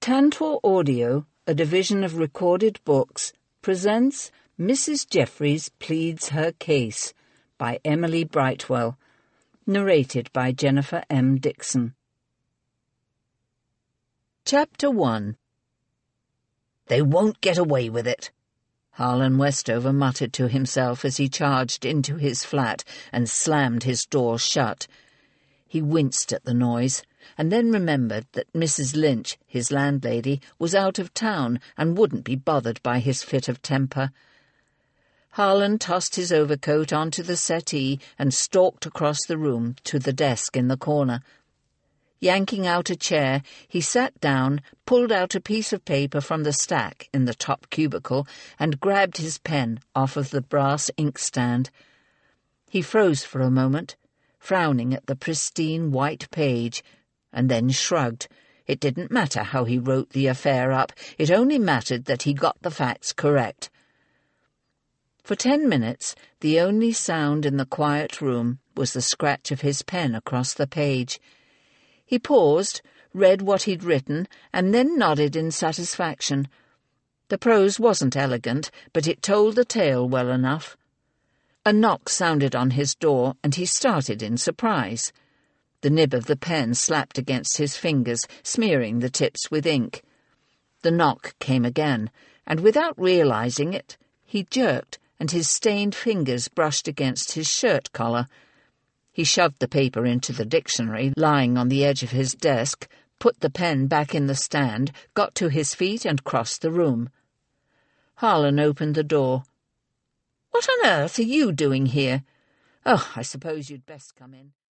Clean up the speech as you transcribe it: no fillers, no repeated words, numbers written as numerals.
Tantor Audio, a division of Recorded Books, presents Mrs. Jeffries Pleads Her Case by Emily Brightwell, narrated by Jennifer M. Dixon. Chapter 1. "They won't get away with it," Harlan Westover muttered to himself as he charged into his flat and slammed his door shut. He winced at the noise, and then remembered that Mrs. Lynch, his landlady, was out of town and wouldn't be bothered by his fit of temper. Harlan tossed his overcoat onto the settee and stalked across the room to the desk in the corner. Yanking out a chair, he sat down, pulled out a piece of paper from the stack in the top cubicle, and grabbed his pen off of the brass inkstand. He froze for a moment, frowning at the pristine white page, and then shrugged. It didn't matter how he wrote the affair up, it only mattered that he got the facts correct. For 10 minutes, the only sound in the quiet room was the scratch of his pen across the page. He paused, read what he'd written, and then nodded in satisfaction. The prose wasn't elegant, but it told the tale well enough. A knock sounded on his door, and he started in surprise. The nib of the pen slapped against his fingers, smearing the tips with ink. The knock came again, and without realizing it, he jerked, and his stained fingers brushed against his shirt collar. He shoved the paper into the dictionary lying on the edge of his desk, put the pen back in the stand, got to his feet and crossed the room. Harlan opened the door. "What on earth are you doing here? Oh, I suppose you'd best come in."